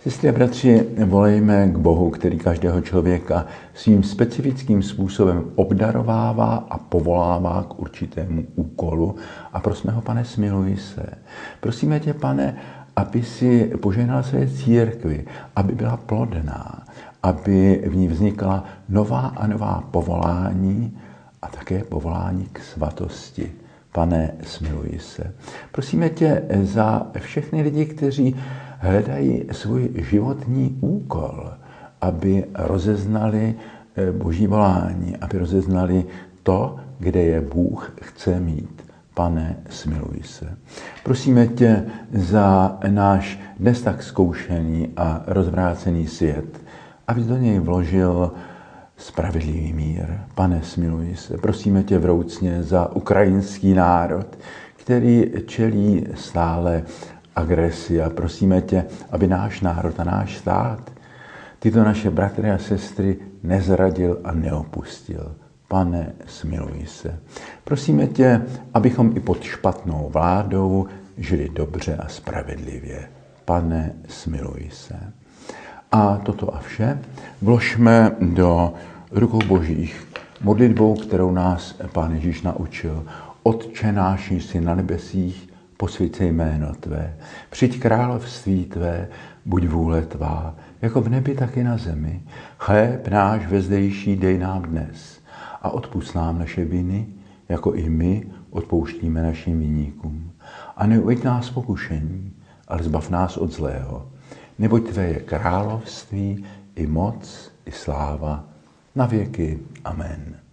Sestry a bratři, volejme k Bohu, který každého člověka svým specifickým způsobem obdarovává a povolává k určitému úkolu. A prosme ho, Pane, smiluj se. Prosíme tě, Pane, aby si požehnal své církvi, aby byla plodná, aby v ní vznikla nová a nová povolání a také povolání k svatosti. Pane, smiluj se. Prosíme tě za všechny lidi, kteří hledají svůj životní úkol, aby rozeznali Boží volání, aby rozeznali to, kde je Bůh chce mít. Pane, smiluj se. Prosíme tě za náš dnes tak zkoušený a rozvrácený svět, aby do něj vložil spravedlivý mír. Pane, smiluj se. Prosíme tě vroucně za ukrajinský národ, který čelí stále agresi, a prosíme tě, aby náš národ a náš stát tyto naše bratry a sestry nezradil a neopustil. Pane, smiluj se. Prosíme tě, abychom i pod špatnou vládou žili dobře a spravedlivě. Pane, smiluj se. A toto a vše vložme do rukou Božích modlitbou, kterou nás Pán Ježíš naučil. Otče náš, jsi na nebesích, posvěť se jméno tvé. Přijď království tvé, buď vůle tvá, jako v nebi, tak i na zemi. Chléb náš vezdejší dej nám dnes a odpusť nám naše viny, jako i my odpouštíme našim viníkům. A neuveď nás pokušení, ale zbav nás od zlého. Neboť tvé je království, i moc, i sláva, na věky. Amen.